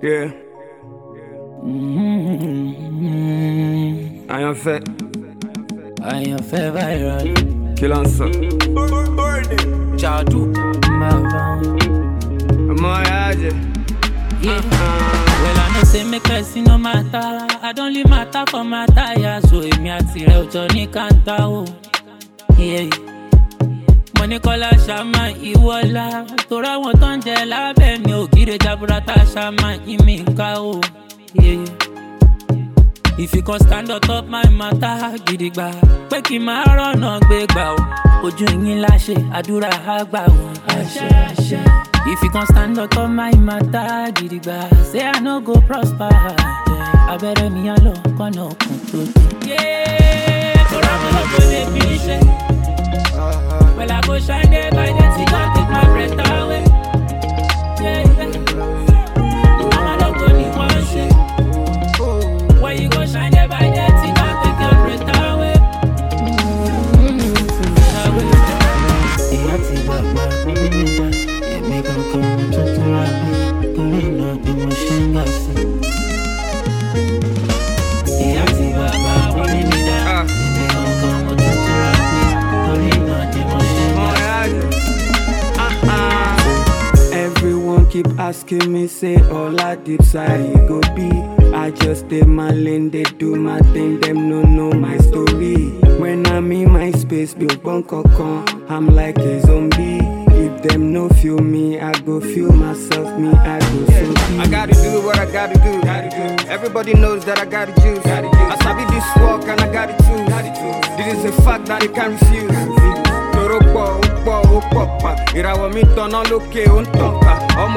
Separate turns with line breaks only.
Yeah. I am fait.
I am fait viral.
Kill on ça.
Jadou.
Moyage.
Yeah. Well, I know say make I see no matter. I don't leave matter for matter. Yeah, so if me a tire o Johnny Kanta o. Yeah. Money call a shaman iwola. Tora won ton je lábẹ́ mi o gire jaburata shaman iminka o. Yeah. If you can stand on top my matter gidigba. Pé kí má rọ̀nà gbégbá o. Ojú yín láṣẹ, àdúrà àgbà o. Àṣẹ, àṣẹ. If you can stand on top my matter gidigba. Say I no go prosper. Yeah. Abẹ́rẹ́ mi á lọ kọ́nà òkun tó dé. Yeah, kóra mo lọ kó lè fi ṣe. Well, I go shine day by day till God take my breath away. Yeah, yeah. Mama don't go need one shit. Why you go shine day by day till God take your breath away?
Everyone keep asking me, say all I did say go be. I just stay my lane, they do my thing, them no know my story. When I'm in my space, build con, I'm like a zombie. If them no feel me, I go feel myself, me I go so deep. I gotta do what I gotta do. Everybody knows that I gotta juice. I sabi this walk and I gotta choose. This is a fact that I can't refuse. Ìràwọ̀ mi tọ̀nà lókè ó ń tàn ká.